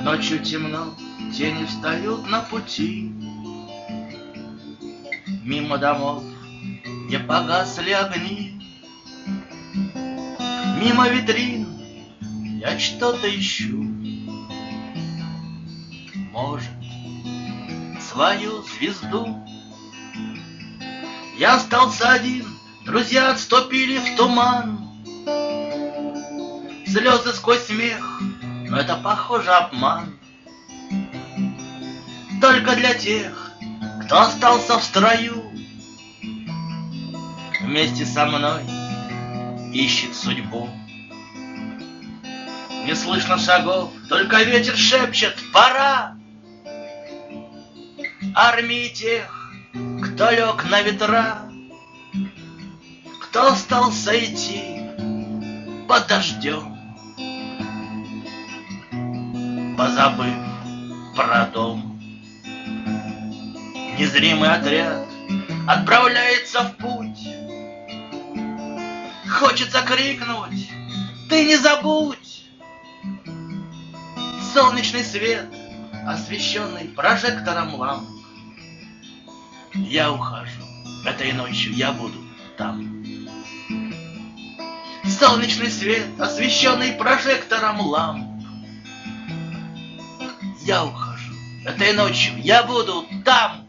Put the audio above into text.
Ночью темно, тени встают на пути. Мимо домов не погасли огни. Мимо витрин я что-то ищу. Может, свою звезду. Я остался один, друзья отступили в туман. Слезы сквозь смех, но это, похоже, обман. Только для тех, кто остался в строю, вместе со мной ищет судьбу. Не слышно шагов, только ветер шепчет: пора. Армии тех, кто лег на ветра, кто остался идти под дождем, позабыв про дом. Незримый отряд отправляется в путь. Хочется крикнуть: ты не забудь! Солнечный свет, освещенный прожектором ламп. Я ухожу, этой ночью я буду там. Солнечный свет, освещенный прожектором ламп. Я ухожу, этой ночью я буду там.